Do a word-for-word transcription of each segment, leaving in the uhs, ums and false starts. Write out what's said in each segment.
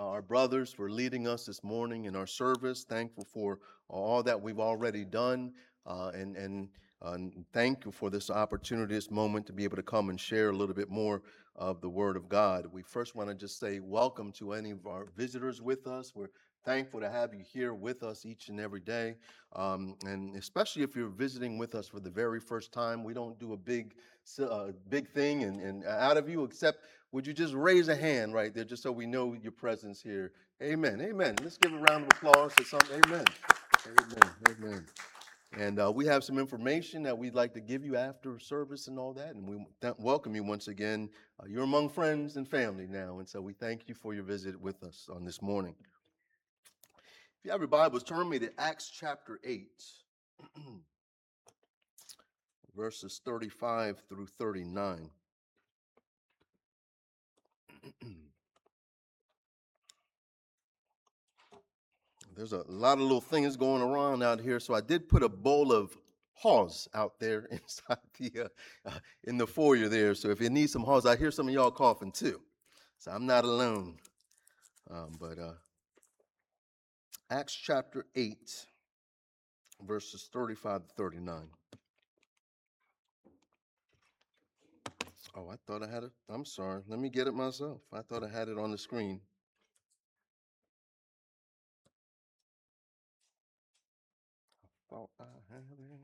our brothers for leading us this morning in our service. Thankful for all that we've already done. Uh, and and uh, thank you for this opportunity, this moment to be able to come and share a little bit more of the Word of God. We first want to just say welcome to any of our visitors with us. We're thankful to have you here with us each and every day. Um, and especially if you're visiting with us for the very first time, we don't do a big, uh, big thing and, and out of you, except would you just raise a hand right there just so we know your presence here? Amen. Amen. Let's give a round of applause to something. Amen. Amen. Amen. And uh, we have some information that we'd like to give you after service and all that. And we th- welcome you once again. Uh, you're among friends and family now. And so we thank you for your visit with us on this morning. If you have your Bibles, turn me to Acts chapter eight, verses thirty-five through thirty-nine. There's a lot of little things going around out here, so I did put a bowl of haws out there inside the uh, uh, in the foyer there. So if you need some haws, I hear some of y'all coughing too, so I'm not alone. Um, but uh, Acts chapter eight, verses thirty-five to thirty-nine. Oh, I thought I had it. I'm sorry. Let me get it myself. I thought I had it on the screen. I thought I had it.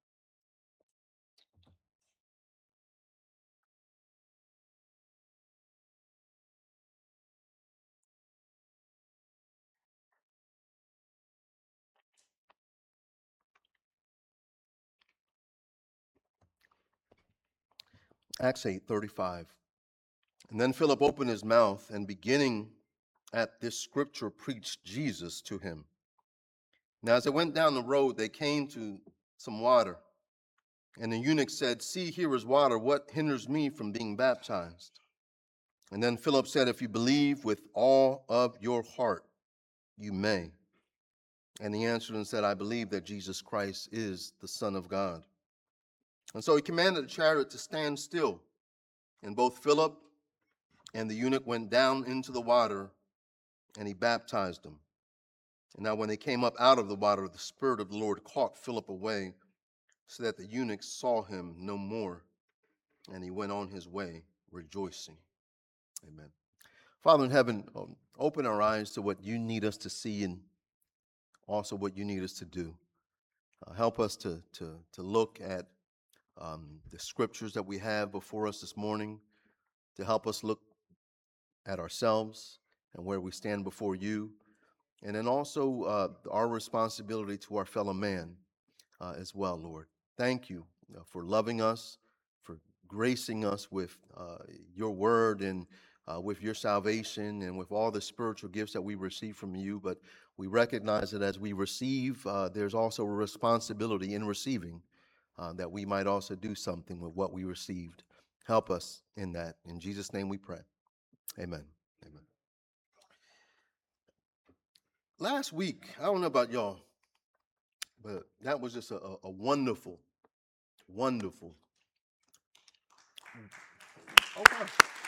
Acts eight thirty-five. And then Philip opened his mouth and beginning at this scripture preached Jesus to him. Now, as they went down the road, they came to some water. And the eunuch said, "See, here is water. What hinders me from being baptized?" And then Philip said, "If you believe with all of your heart, you may." And he answered and said, "I believe that Jesus Christ is the Son of God." And so he commanded the chariot to stand still. And both Philip and the eunuch went down into the water, and he baptized them. And now when they came up out of the water, the Spirit of the Lord caught Philip away, so that the eunuch saw him no more, and he went on his way rejoicing. Amen. Father in heaven, um, open our eyes to what you need us to see and also what you need us to do. Uh, help us to, to, to look at um, the scriptures that we have before us this morning, to help us look at ourselves and where we stand before you, and then also uh, our responsibility to our fellow man uh, as well, Lord. Thank you uh, for loving us, for gracing us with uh, your word and uh, with your salvation and with all the spiritual gifts that we receive from you. But we recognize that as we receive, uh, there's also a responsibility in receiving uh, that we might also do something with what we received. Help us in that. In Jesus' name we pray. Amen. Amen. Last week, I don't know about y'all, but that was just a, a wonderful, wonderful. Okay.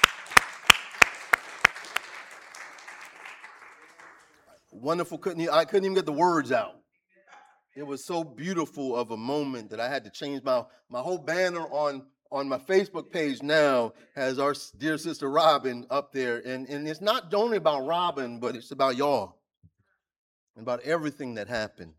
Wonderful. Couldn't I couldn't even get the words out. It was so beautiful of a moment that I had to change my my whole banner on on my Facebook page now has our dear sister Robin up there, and and it's not only about Robin, but it's about y'all and about everything that happened.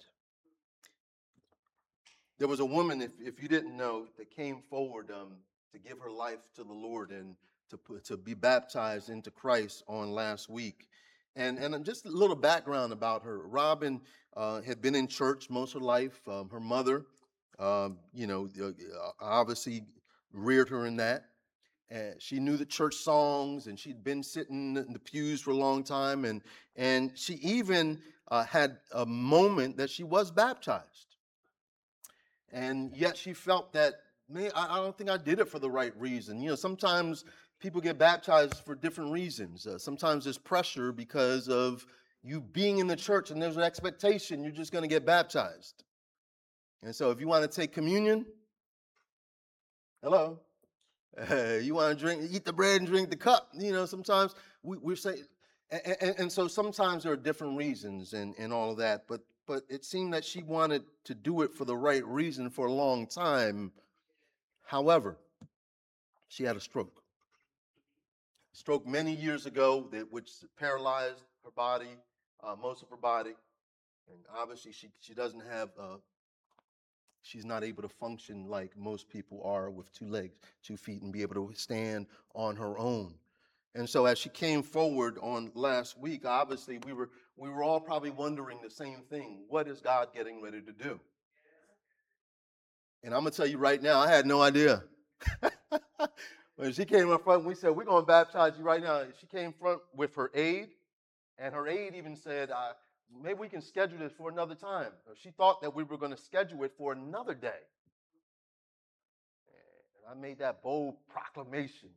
There was a woman, if, if you didn't know, that came forward um, to give her life to the Lord and to put, to be baptized into Christ on last week. And and just a little background about her. Robin uh, had been in church most of her life. Um, her mother, um, you know, uh, obviously reared her in that. And she knew the church songs, and she'd been sitting in the pews for a long time. And and she even uh, had a moment that she was baptized. And yet she felt that, man, I, I don't think I did it for the right reason. You know, sometimes people get baptized for different reasons. Uh, sometimes there's pressure because of you being in the church and there's an expectation you're just going to get baptized. And so if you want to take communion, hello, uh, you want to drink, eat the bread and drink the cup. You know, sometimes we, we're saying, And, and, and so sometimes there are different reasons and, and all of that, but but it seemed that she wanted to do it for the right reason for a long time. However, she had a stroke. Stroke many years ago, that which paralyzed her body, uh, most of her body, and obviously she she doesn't have. Uh, she's not able to function like most people are with two legs, two feet, and be able to stand on her own. And so as she came forward on last week, obviously we were we were all probably wondering the same thing. What is God getting ready to do? And I'm gonna tell you right now, I had no idea. When she came up front, we said, we're gonna baptize you right now. She came front with her aide, and her aide even said, uh, maybe we can schedule this for another time. She thought that we were gonna schedule it for another day. And I made that bold proclamation.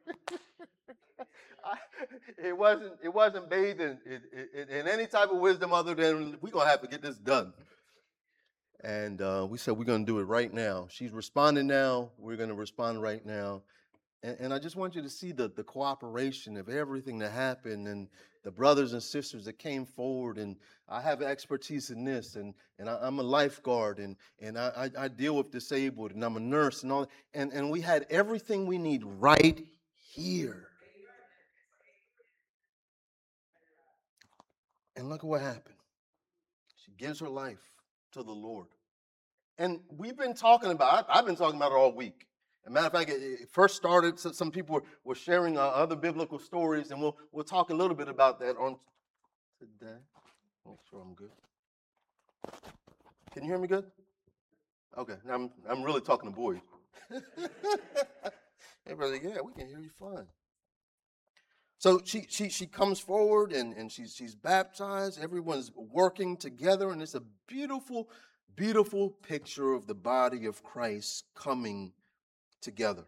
I, it wasn't it wasn't bathed in, in, in, in any type of wisdom other than we're gonna have to get this done. And uh, we said we're gonna do it right now. She's responding now. We're gonna respond right now. And, and I just want you to see the the cooperation of everything that happened and the brothers and sisters that came forward. And I have expertise in this, and and I, I'm a lifeguard, and and I, I I deal with disabled, and I'm a nurse, and all. And and we had everything we need right here. And look at what happened. She gives her life to the Lord. And we've been talking about, I've been talking about it all week. As a matter of fact, it first started, some people were, were sharing uh, other biblical stories, and we'll we'll talk a little bit about that on today. Make sure I'm good. Can you hear me good? Okay, now I'm, I'm really talking to boys. Everybody's like, yeah, we can hear you fine. So she she she comes forward and, and she's she's baptized. Everyone's working together, and it's a beautiful, beautiful picture of the body of Christ coming together.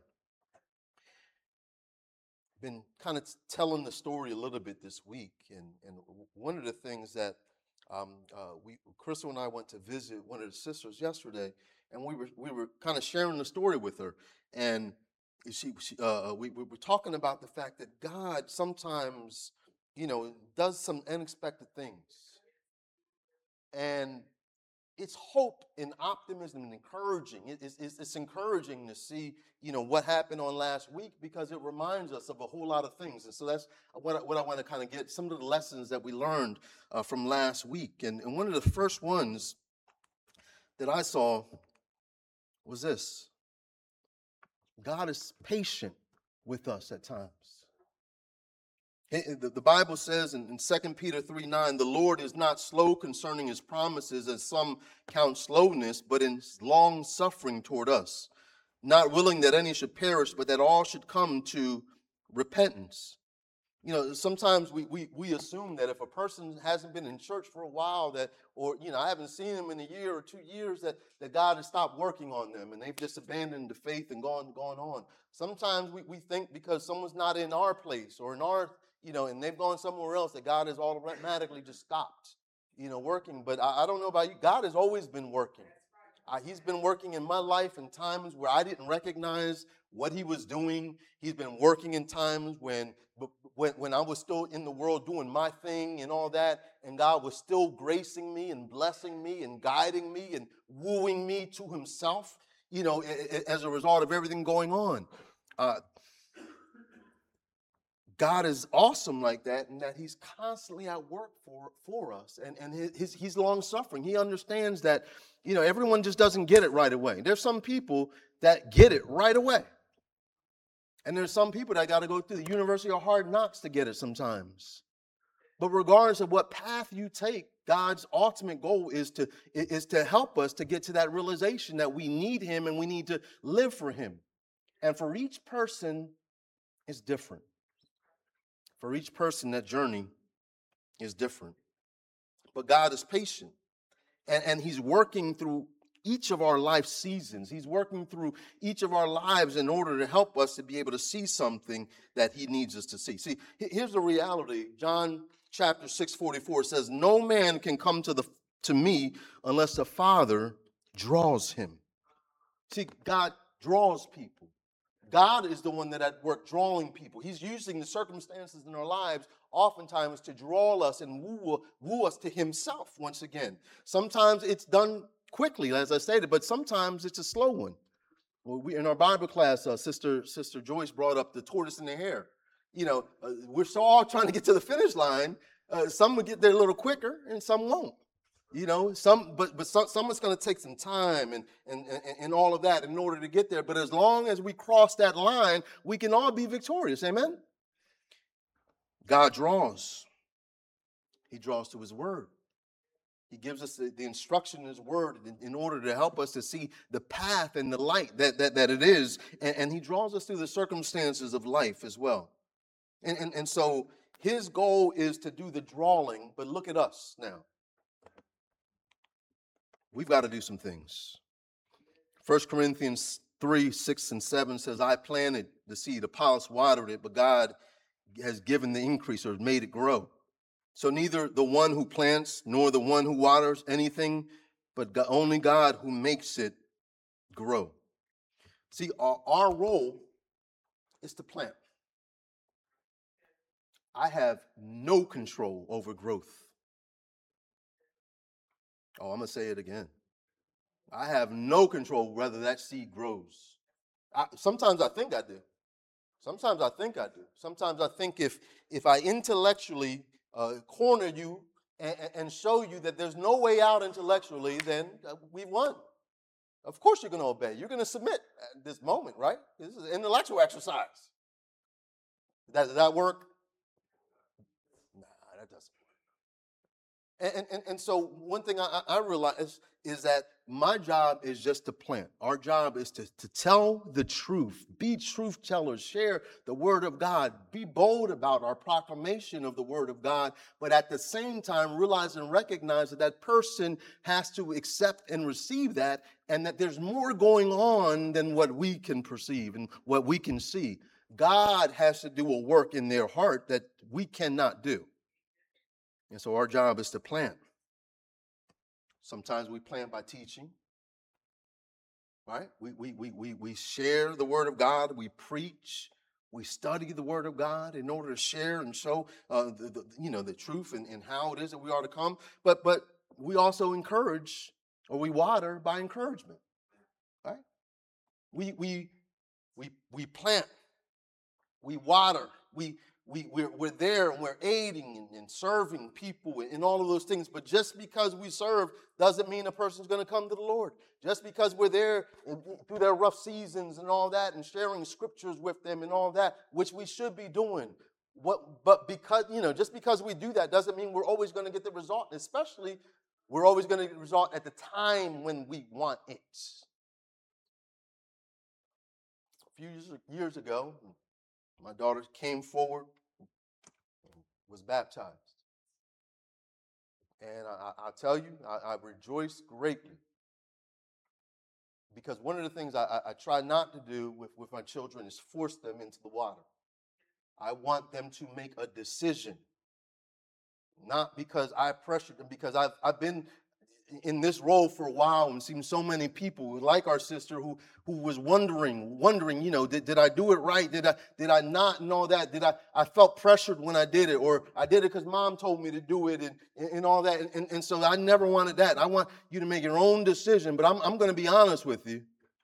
Been kind of telling the story a little bit this week, and and one of the things that um, uh, we Crystal and I went to visit one of the sisters yesterday, and we were we were kind of sharing the story with her, and she, she uh, we, we were talking about the fact that God sometimes, you know, does some unexpected things, and it's hope and optimism and encouraging. It, it's, it's, it's encouraging to see, you know, what happened on last week, because it reminds us of a whole lot of things. And so that's what I, what I want to kind of get, some of the lessons that we learned uh, from last week. And, and one of the first ones that I saw was this: God is patient with us at times. The Bible says in Second Peter three nine, the Lord is not slow concerning his promises, as some count slowness, but in long suffering toward us, not willing that any should perish, but that all should come to repentance. You know, sometimes we, we, we assume that if a person hasn't been in church for a while, that, or, you know, I haven't seen them in a year or two years, that, that God has stopped working on them and they've just abandoned the faith and gone, gone on. Sometimes we, we think because someone's not in our place or in our, you know, and they've gone somewhere else, that God has automatically just stopped, you know, working. But I, I don't know about you. God has always been working. Uh, he's been working in my life in times where I didn't recognize what he was doing. He's been working in times when, when, when I was still in the world doing my thing and all that, and God was still gracing me and blessing me and guiding me and wooing me to himself, you know, as a result of everything going on. Uh, God is awesome like that, in that he's constantly at work for, for us, and, and his, he's long-suffering. He understands that, you know, everyone just doesn't get it right away. There's some people that get it right away. And there's some people that got to go through the University of Hard Knocks to get it sometimes. But regardless of what path you take, God's ultimate goal is to, is to help us to get to that realization that we need him and we need to live for him. And for each person, it's different. For each person, that journey is different. But God is patient. And, and he's working through each of our life seasons. He's working through each of our lives in order to help us to be able to see something that he needs us to see. See, here's the reality. John chapter six forty-four says, no man can come to the to me unless the Father draws him. See, God draws people. God is the one that at work drawing people. He's using the circumstances in our lives oftentimes to draw us and woo, woo us to himself once again. Sometimes it's done quickly, as I stated, but sometimes it's a slow one. Well, we, in our Bible class, uh, Sister Sister Joyce brought up the tortoise and the hare. You know, uh, we're so all trying to get to the finish line. Uh, some will get there a little quicker, and some won't. You know, some but but some, someone's going to take some time and, and and and all of that in order to get there. But as long as we cross that line, we can all be victorious. Amen. God draws. He draws to his word. He gives us the, the instruction in his word in, in order to help us to see the path and the light that, that, that it is. And, and he draws us through the circumstances of life as well. And, and, and so his goal is to do the drawing, but look at us now. We've got to do some things. First Corinthians three, six, and seven says, I planted the seed, Apollos watered it, but God has given the increase or made it grow. So neither the one who plants nor the one who waters anything, but God, only God who makes it grow. See, our, our role is to plant. I have no control over growth. Oh, I'm going to say it again. I have no control whether that seed grows. I, sometimes I think I do. Sometimes I think I do. Sometimes I think if, if I intellectually Uh, corner you and, and show you that there's no way out intellectually, then uh, we've won. Of course you're going to obey. You're going to submit at this moment, right? This is an intellectual exercise. Does, does that work? Nah, that doesn't work. And, and, and so one thing I, I realize is that my job is just to plant. Our job is to, to tell the truth, be truth tellers, share the word of God, be bold about our proclamation of the word of God, but at the same time realize and recognize that that person has to accept and receive that, and that there's more going on than what we can perceive and what we can see. God has to do a work in their heart that we cannot do. And so our job is to plant. Sometimes we plant by teaching, right? We, we, we, we, we share the word of God. We preach. We study the word of God in order to share and show, uh, the, the, you know, the truth and, and how it is that we are to come. But, but we also encourage, or we water by encouragement, right? We, we, we, we plant. We water. We, We, we're, we're there and we're aiding and, and serving people and all of those things. But just because we serve doesn't mean a person's going to come to the Lord. Just because we're there through their rough seasons and all that and sharing scriptures with them and all that, which we should be doing. What, but because, you know, just because we do that doesn't mean we're always going to get the result. Especially, we're always going to get the result at the time when we want it. A few years, years ago, my daughter came forward, was baptized. And I, I'll tell you, I, I rejoice greatly. Because one of the things I, I, I try not to do with, with my children is force them into the water. I want them to make a decision. Not because I pressured them, because I've, I've been in this role for a while and seen so many people like our sister who who was wondering, wondering, you know, did, did I do it right? Did I did I not know that? Did I I felt pressured when I did it, or I did it because mom told me to do it and, and, and all that. And, and so I never wanted that. I want you to make your own decision, but I'm I'm gonna be honest with you.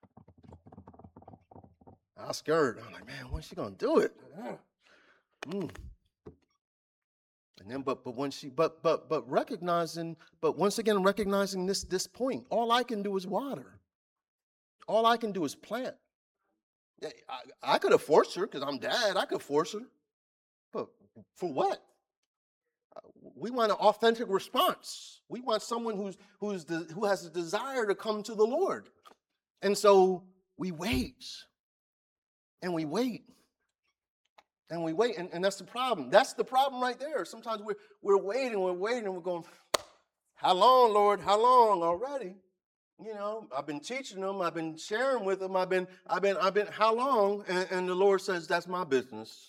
I was scared. I'm like, man, when's she gonna do it? Mm. And then, but but when she, but but but recognizing, but once again recognizing this this point, all I can do is water. All I can do is plant. I, I could have forced her because I'm dad. I could force her, but for what? We want an authentic response. We want someone who's who's the, who has a desire to come to the Lord, and so we wait, and we wait. And we wait, and, and that's the problem. That's the problem right there. Sometimes we're we're waiting, we're waiting, and we're going, how long, Lord? How long already? You know, I've been teaching them, I've been sharing with them, I've been, I've been, I've been, how long? And, and the Lord says, that's my business.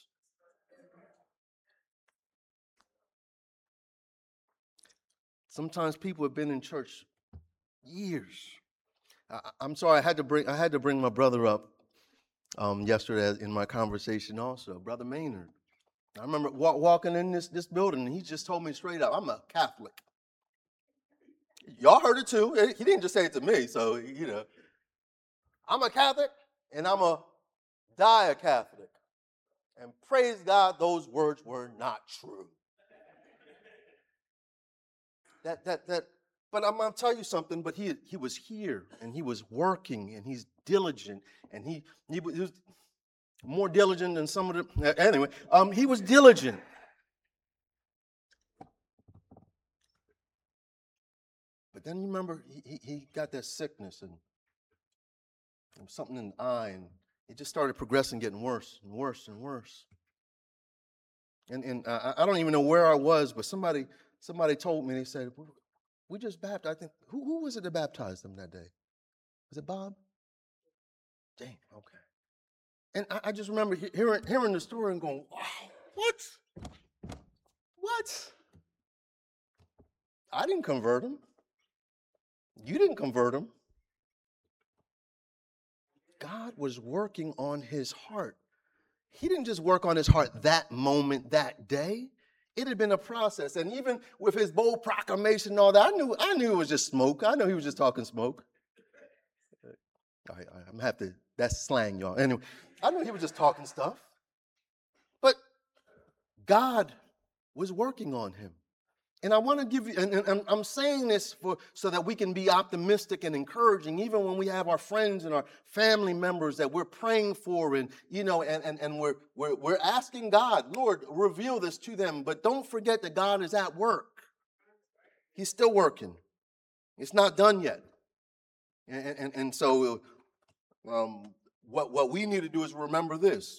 Sometimes people have been in church years. I, I'm sorry, I had to bring I had to bring my brother up. Um, yesterday in my conversation also, Brother Maynard. I remember walk, walking in this, this building, and he just told me straight up, I'm a Catholic. Y'all heard it too. He didn't just say it to me, so, you know. I'm a Catholic, and I'm a die a Catholic. And praise God, those words were not true. That, that, that, but I'm going to tell you something, but he, he was here, and he was working, and he's diligent, and he, he was more diligent than some of the, anyway, um, he was diligent. But then you remember, he, he got that sickness, and, and something in the eye, and it just started progressing, getting worse and worse and worse. And, and I, I don't even know where I was, but somebody somebody told me, they said, we just baptized, I think, who, who was it that baptized them that day? Was it Bob? Dang, okay. And I, I just remember hearing, hearing the story and going, wow, what? What? I didn't convert him. You didn't convert him. God was working on his heart. He didn't just work on his heart that moment, that day. It had been a process. And even with his bold proclamation and all that, I knew I knew it was just smoke. I knew he was just talking smoke. I, I, I'm going to have to, that's slang, y'all. Anyway, I knew he was just talking stuff. But God was working on him. And I want to give you, and, and I'm saying this for so that we can be optimistic and encouraging, even when we have our friends and our family members that we're praying for, and you know, and, and, and we're, we're we're asking God, Lord, reveal this to them. But don't forget that God is at work. He's still working. It's not done yet. And, and, and so um, what, what we need to do is remember this.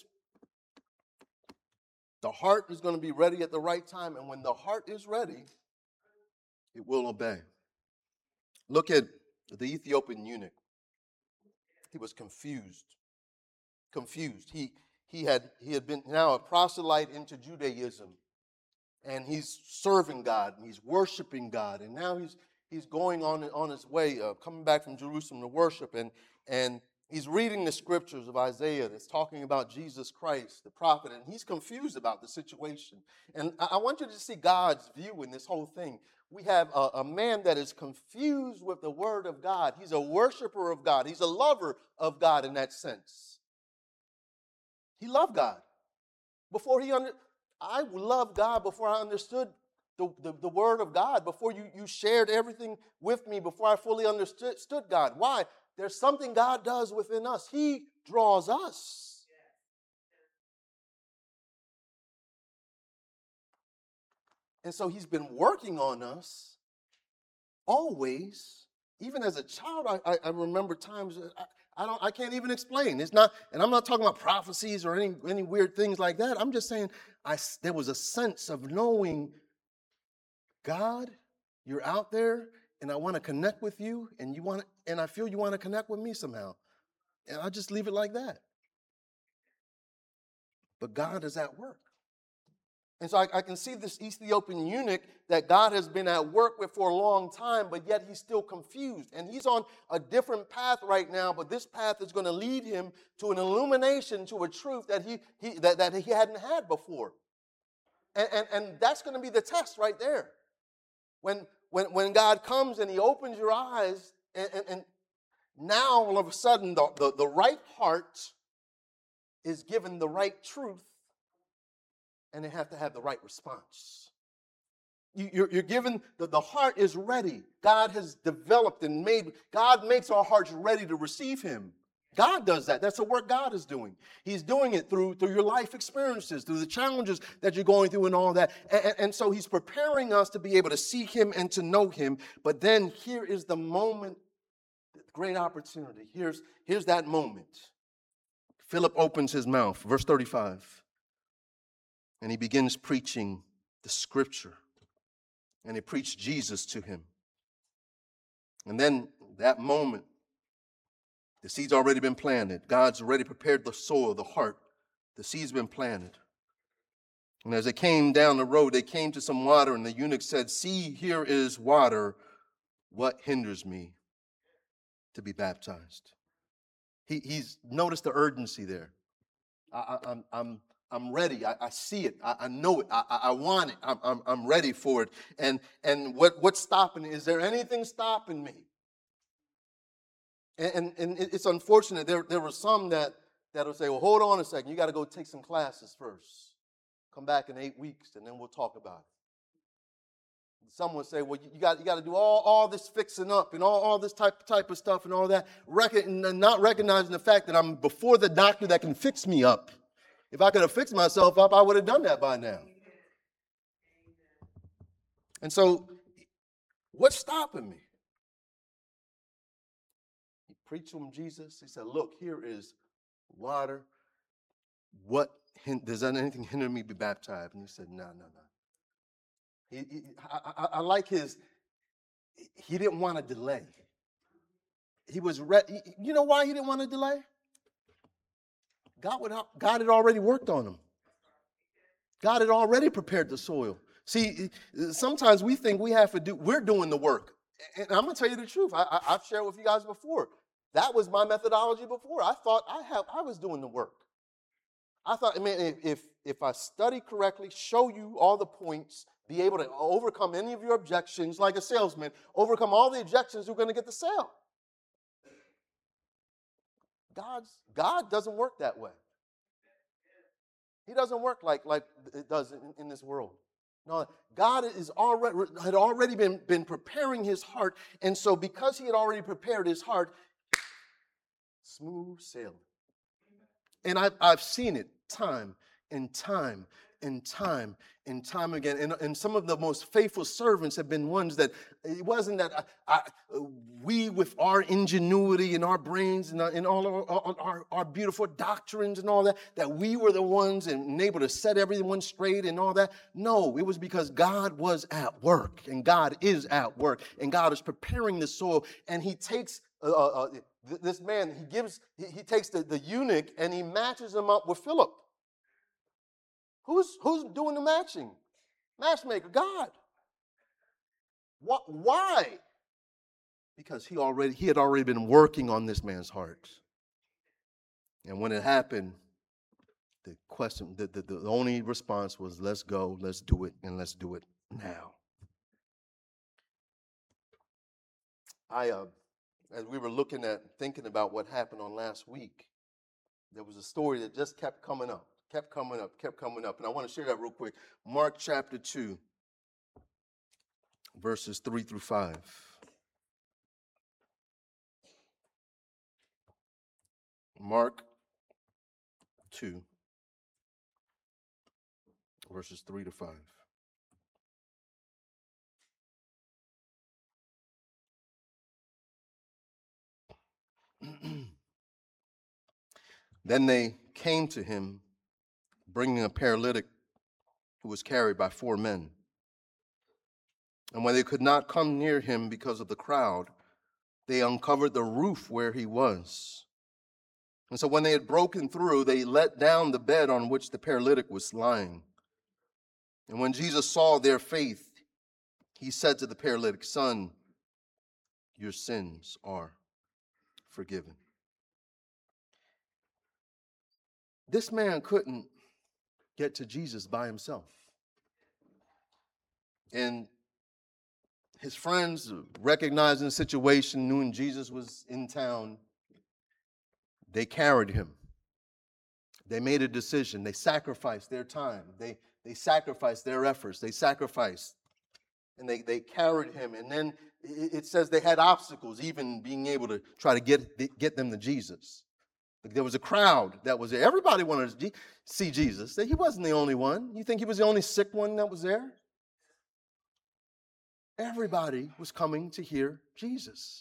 The heart is going to be ready at the right time, and when the heart is ready, it will obey. Look at the Ethiopian eunuch. He was confused. Confused. He he had he had been now a proselyte into Judaism, and he's serving God and he's worshiping God, and now he's he's going on on his way, uh, coming back from Jerusalem to worship, and and he's reading the scriptures of Isaiah that's talking about Jesus Christ, the prophet, and he's confused about the situation. And I, I want you to see God's view in this whole thing. We have a, a man that is confused with the word of God. He's a worshiper of God. He's a lover of God in that sense. He loved God. Before he under, I loved God before I understood the, the, the word of God, before you, you shared everything with me, before I fully understood God. Why? There's something God does within us. He draws us. And so he's been working on us always. Even as a child, I, I, I remember times I, I don't I can't even explain. It's not, and I'm not talking about prophecies or any, any weird things like that. I'm just saying I, there was a sense of knowing, God, you're out there, and I want to connect with you, and you want to, and I feel you want to connect with me somehow. And I just leave it like that. But God is at work. And so I, I can see this Ethiopian eunuch that God has been at work with for a long time, but yet he's still confused. And he's on a different path right now, but this path is going to lead him to an illumination, to a truth that he, he that, that he hadn't had before. And, and, and that's going to be the test right there. When, when, when God comes and he opens your eyes, and, and, and now all of a sudden the, the, the right heart is given the right truth, and they have to have the right response. You, you're, you're given, the, the heart is ready. God has developed and made, God makes our hearts ready to receive him. God does that. That's the work God is doing. He's doing it through, through your life experiences, through the challenges that you're going through and all that. And, and so he's preparing us to be able to seek him and to know him. But then here is the moment, the great opportunity. Here's, here's that moment. Philip opens his mouth, verse thirty-five. And he begins preaching the scripture. And he preached Jesus to him. And then that moment, the seed's already been planted. God's already prepared the soil, the heart. The seed's been planted. And as they came down the road, they came to some water, and the eunuch said, "See, here is water. What hinders me to be baptized?" He, he's noticed the urgency there. I, I, I'm, I'm I'm ready. I, I see it. I, I know it. I, I I want it. I'm, I'm, I'm ready for it. And, and what, what's stopping it? Is there anything stopping me? And, and, and it's unfortunate. There, there were some that, that will say, well, hold on a second. You got to go take some classes first. Come back in eight weeks, and then we'll talk about it. Some would say, well, you got, you got to do all, all this fixing up and all, all this type, type of stuff and all that, Recon, not recognizing the fact that I'm before the doctor that can fix me up. If I could have fixed myself up, I would have done that by now. And so, what's stopping me? He preached to him Jesus. He said, look, here is water. What, does anything hinder me be baptized? And he said, no, no, no. He, he, I, I, I like his, he didn't want to delay. He was ready. You know why he didn't want to delay? God, would, God had already worked on him. God had already prepared the soil. See, sometimes we think we have to do, we're doing the work. And I'm going to tell you the truth. I, I, I've shared with you guys before. That was my methodology before. I thought I have, I was doing the work. I thought, I mean, if, if I study correctly, show you all the points, be able to overcome any of your objections, like a salesman, overcome all the objections, you're going to get the sale. God's, God doesn't work that way. He doesn't work like, like it does in, in this world. No, God is already, had already been, been preparing his heart, and so because he had already prepared his heart, smooth sailing. And I've, I've seen it time and time and time and time again. And, and some of the most faithful servants have been ones that it wasn't that I, I, we, with our ingenuity and our brains and, our, and all our, our, our beautiful doctrines and all that, that we were the ones and able to set everyone straight and all that. No, it was because God was at work, and God is at work, and God is preparing the soil, and he takes uh, uh, this man, he gives, he, he takes the, the eunuch and he matches him up with Philip. Who's, who's doing the matching? Matchmaker, God. What, why? Because he already, he had already been working on this man's heart. And when it happened, the question, the, the, the only response was, let's go, let's do it, and let's do it now. I, uh, as we were looking at, thinking about what happened on last week, there was a story that just kept coming up, kept coming up, kept coming up. And I want to share that real quick. Mark chapter two, verses three through five. Mark two, verses three to five. Then they came to him, bringing a paralytic who was carried by four men. And when they could not come near him because of the crowd, they uncovered the roof where he was. And so when they had broken through, they let down the bed on which the paralytic was lying. And when Jesus saw their faith, he said to the paralytic, "Son, your sins are forgiven." This man couldn't get to Jesus by himself. And his friends, recognizing the situation, knew Jesus was in town, they carried him. They made a decision. They sacrificed their time. They, they sacrificed their efforts. They sacrificed. And they, they carried him. And then it says they had obstacles, even being able to try to get, get them to Jesus. There was a crowd that was there. Everybody wanted to see Jesus. He wasn't the only one. You think he was the only sick one that was there? Everybody was coming to hear Jesus.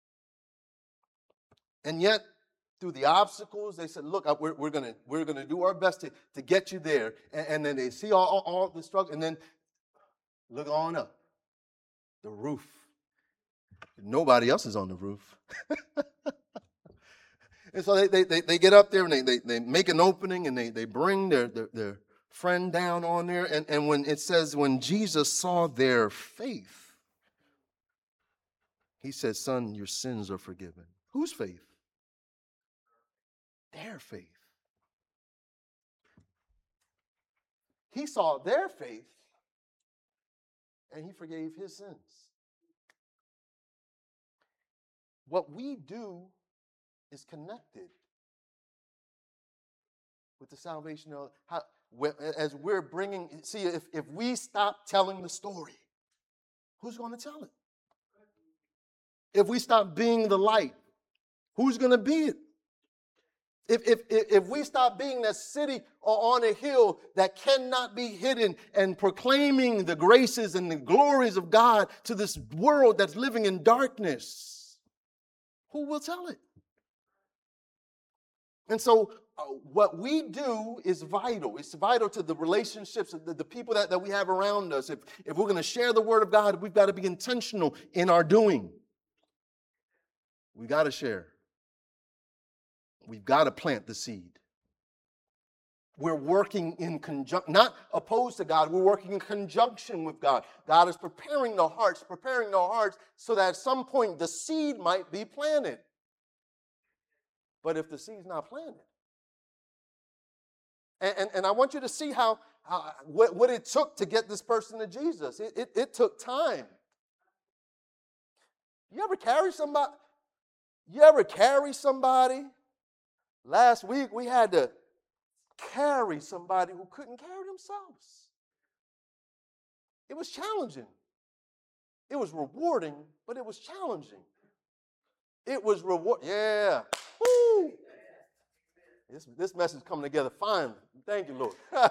And yet, through the obstacles, they said, look, we're, we're going we're gonna do our best to, to get you there. And, and then they see all, all, all the struggle. And then look on up. The roof. Nobody else is on the roof. And so they, they, they get up there and they, they, they make an opening and they, they bring their, their, their friend down on there. And, and when it says, when Jesus saw their faith, he said, "Son, your sins are forgiven." Whose faith? Their faith. He saw their faith, and he forgave his sins. What we do is connected with the salvation of how, as we're bringing, see, if, if we stop telling the story, who's going to tell it? If we stop being the light, who's going to be it? If, if, if we stop being that city on a hill that cannot be hidden and proclaiming the graces and the glories of God to this world that's living in darkness, who will tell it? And so uh, what we do is vital. It's vital to the relationships, the, the people that, that we have around us. If, if we're going to share the word of God, we've got to be intentional in our doing. We got to share. We've got to plant the seed. We're working in conjunction, not opposed to God. We're working in conjunction with God. God is preparing the hearts, preparing the hearts so that at some point the seed might be planted. But if the seed's not planted, and, and, and I want you to see how, how what, what it took to get this person to Jesus. It, it, it took time. You ever carry somebody? You ever carry somebody? Last week we had to carry somebody who couldn't carry themselves. It was challenging. It was rewarding, but it was challenging. It was reward. Yeah. Woo. This, this message is coming together finally. Thank you, Lord.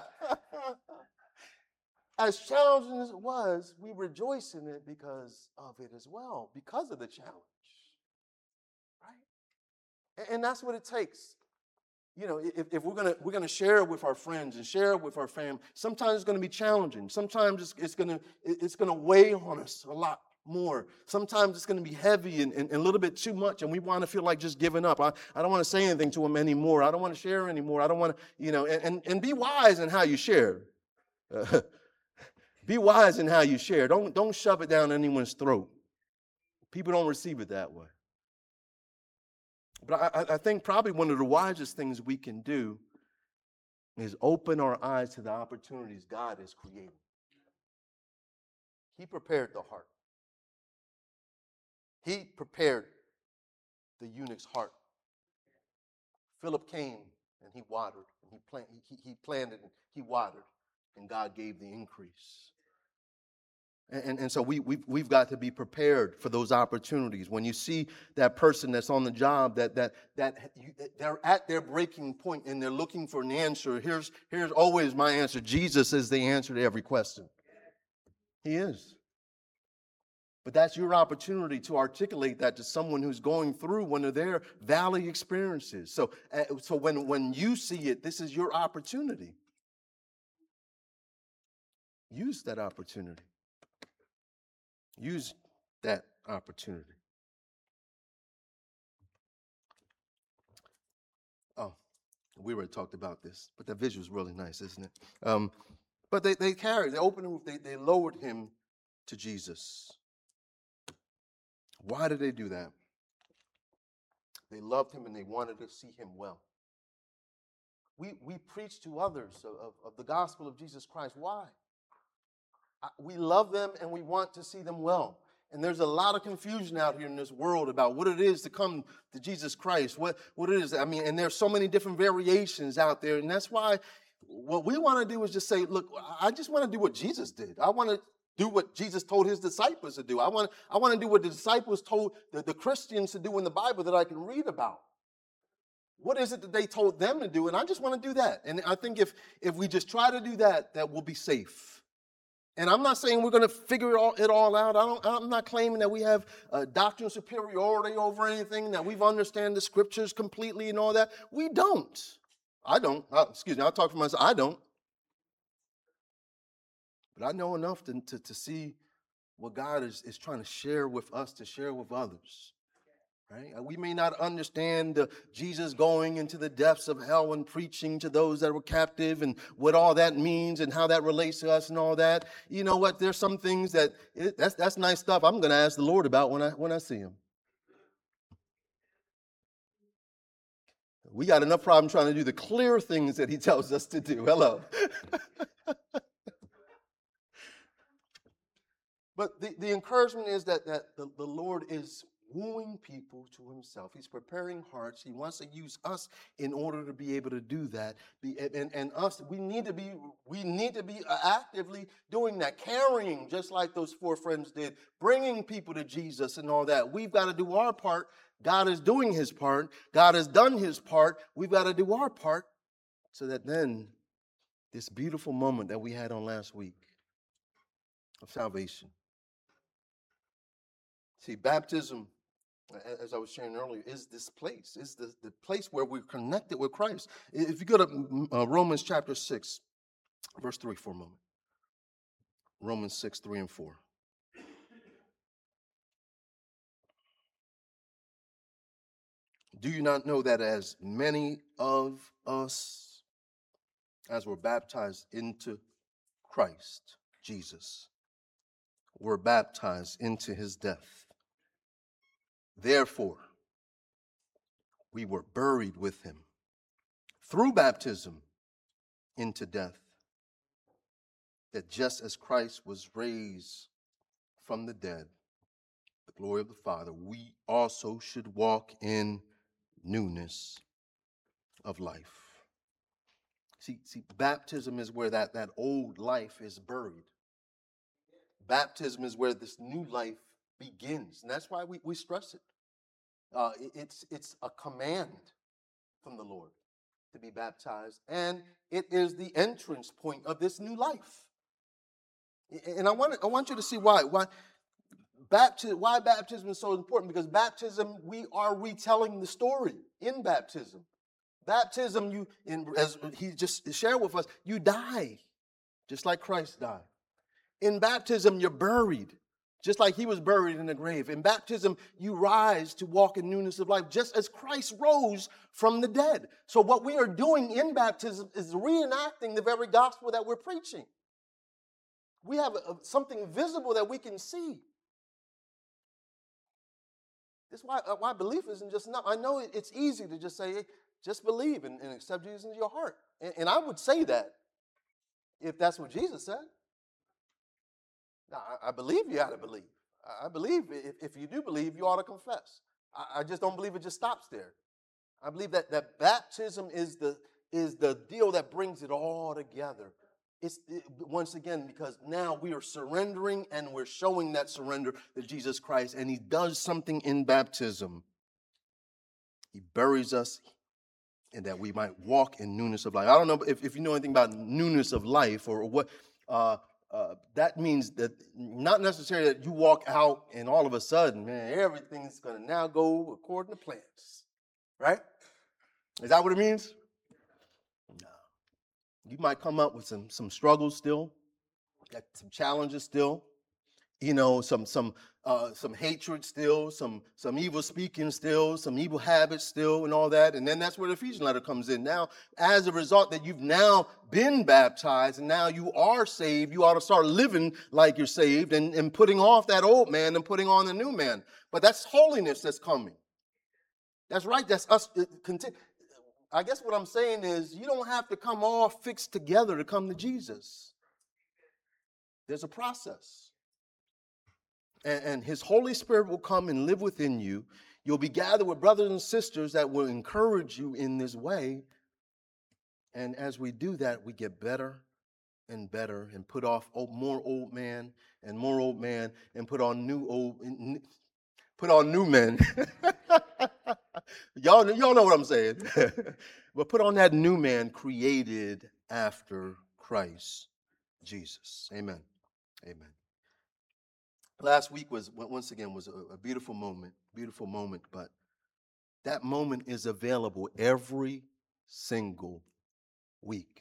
As challenging as it was, we rejoice in it because of it as well, because of the challenge. Right? And, and that's what it takes. You know, if, if we're gonna we're gonna share it with our friends and share it with our family, sometimes it's gonna be challenging. Sometimes it's, it's gonna it's gonna weigh on us a lot more. Sometimes it's gonna be heavy and, and, and a little bit too much, and we want to feel like just giving up. I, I don't want to say anything to them anymore. I don't want to share anymore. I don't want to, you know, and, and, and be wise in how you share. Uh, be wise in how you share. Don't don't shove it down anyone's throat. People don't receive it that way. But I, I think probably one of the wisest things we can do is open our eyes to the opportunities God is creating. He prepared the heart. He prepared the eunuch's heart. Philip came and he watered, and he, plant, he, he planted and he watered, and God gave the increase. And, and, and so we, we've, we've got to be prepared for those opportunities. When you see that person that's on the job, that that that you, they're at their breaking point and they're looking for an answer, here's, here's always my answer. Jesus is the answer to every question. He is. But that's your opportunity to articulate that to someone who's going through one of their valley experiences. So, uh, so when, when you see it, this is your opportunity. Use that opportunity. Use that opportunity. Oh, we already talked about this, but that visual is really nice, isn't it? Um, but they, they carried, they opened the roof, they, they lowered him to Jesus. Why did they do that? They loved him and they wanted to see him well. We, we preach to others of, of, of the gospel of Jesus Christ. Why? We love them and we want to see them well. And there's a lot of confusion out here in this world about what it is to come to Jesus Christ, what, what it is. I mean, and there's so many different variations out there. And that's why what we want to do is just say, look, I just want to do what Jesus did. I want to do what Jesus told his disciples to do. I want, I want to do what the disciples told the, the Christians to do in the Bible that I can read about. What is it that they told them to do? And I just want to do that. And I think if, if we just try to do that, that we'll be safe. And I'm not saying we're going to figure it all, it all out. I don't, I'm not claiming that we have a doctrine of superiority over anything, that we've understand the scriptures completely and all that. We don't. I don't. Uh, excuse me, I'll talk for myself. I don't. But I know enough to, to, to see what God is, is trying to share with us, to share with others. Right? We may not understand uh, Jesus going into the depths of hell and preaching to those that were captive and what all that means and how that relates to us and all that. You know what? There's some things that it, that's that's nice stuff. I'm going to ask the Lord about when I when I see him. We got enough problem trying to do the clear things that he tells us to do. Hello. But the, the encouragement is that, that the, the Lord is wooing people to himself. He's preparing hearts. He wants to use us in order to be able to do that. Be, and, and us, we need to be, we need to be actively doing that, carrying, just like those four friends did, bringing people to Jesus and all that. We've got to do our part. God is doing his part. God has done his part. We've got to do our part so that then this beautiful moment that we had on last week of salvation. See, baptism, as I was sharing earlier, is this place, is the, the place where we're connected with Christ. If you go to uh, Romans chapter six, verse three for a moment. Romans six, three and four. Do you not know that as many of us as were baptized into Christ Jesus were baptized into his death? Therefore, we were buried with him through baptism into death, that just as Christ was raised from the dead, the glory of the Father, we also should walk in newness of life. See, see, baptism is where that, that old life is buried. Baptism is where this new life begins. And that's why we, we stress it. Uh, it. It's, it's a command from the Lord to be baptized. And it is the entrance point of this new life. And I want, I want you to see why. Why baptism, why baptism is so important. Because baptism, we are retelling the story in baptism. Baptism, you, in, as he just shared with us, you die just like Christ died. In baptism, you're buried just like he was buried in the grave. In baptism, you rise to walk in newness of life, just as Christ rose from the dead. So what we are doing in baptism is reenacting the very gospel that we're preaching. We have a, something visible that we can see. That's why, why belief isn't just enough. I know it's easy to just say, hey, just believe and, and accept Jesus into your heart. And, and I would say that if that's what Jesus said. Now, I, I believe you ought to believe. I, I believe if, if you do believe, you ought to confess. I, I just don't believe it just stops there. I believe that, that baptism is the, is the deal that brings it all together. It's it, once again, because now we are surrendering and we're showing that surrender to Jesus Christ, and he does something in baptism. He buries us and that we might walk in newness of life. I don't know if, if you know anything about newness of life or what, uh, uh, that means that not necessarily that you walk out and all of a sudden, man, everything's going to now go according to plans, right? Is that what it means? No. You might come up with some, some struggles still, got some challenges still, you know, some some uh, some hatred still, some some evil speaking still, some evil habits still, and all that. And then that's where the Ephesians letter comes in. Now, as a result that you've now been baptized and now you are saved, you ought to start living like you're saved and, and putting off that old man and putting on the new man. But that's holiness that's coming. That's right. That's us. I guess what I'm saying is you don't have to come all fixed together to come to Jesus. There's a process. And his Holy Spirit will come and live within you. You'll be gathered with brothers and sisters that will encourage you in this way. And as we do that, we get better and better and put off more old man and more old man and put on new old, put on new men. y'all, y'all know what I'm saying. But put on that new man created after Christ Jesus. Amen. Amen. Last week was, once again, was a, a beautiful moment, beautiful moment, but that moment is available every single week.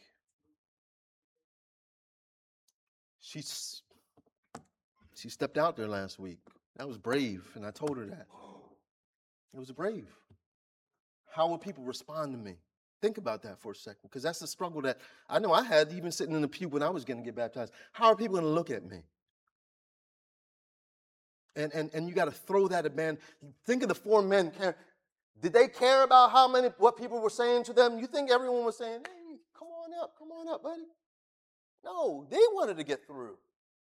She's, she stepped out there last week. That was brave, and I told her that. It was brave. How will people respond to me? Think about that for a second, because that's the struggle that I know I had even sitting in the pew when I was going to get baptized. How are people going to look at me? And, and, and you got to throw that at man. Think of the four men. Did they care about how many, what people were saying to them? You think everyone was saying, hey, come on up, come on up, buddy. No, they wanted to get through.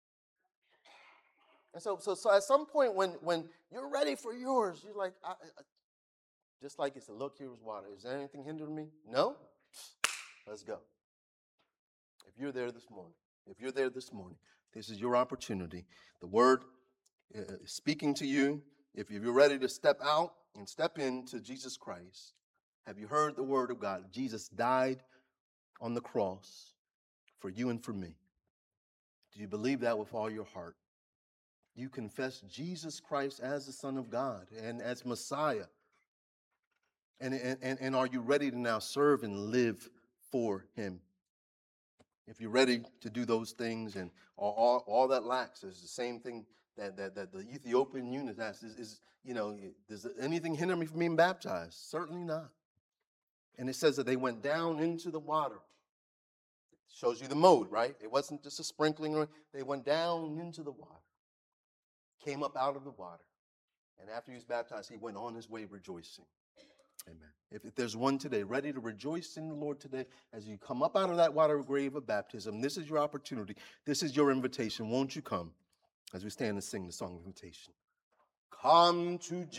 And so, so, so at some point when, when you're ready for yours, you're like, I, I, just like it's a look, here's water. Is there anything hindering me? No? Let's go. If you're there this morning, if you're there this morning, this is your opportunity. The word uh, is speaking to you. If you're ready to step out and step into Jesus Christ, have you heard the word of God? Jesus died on the cross for you and for me. Do you believe that with all your heart? You confess Jesus Christ as the Son of God and as Messiah. And, and, and are you ready to now serve and live for him? If you're ready to do those things, and all, all, all that lacks is the same thing that, that, that the Ethiopian eunuch asked, is, is, you know, does anything hinder me from being baptized? Certainly not. And it says that they went down into the water. Shows you the mode, right? It wasn't just a sprinkling. Or, they went down into the water, came up out of the water. And after he was baptized, he went on his way rejoicing. Amen. If, if there's one today ready to rejoice in the Lord today, as you come up out of that water grave of baptism, this is your opportunity. This is your invitation. Won't you come as we stand and sing the song of invitation? Come to Jesus.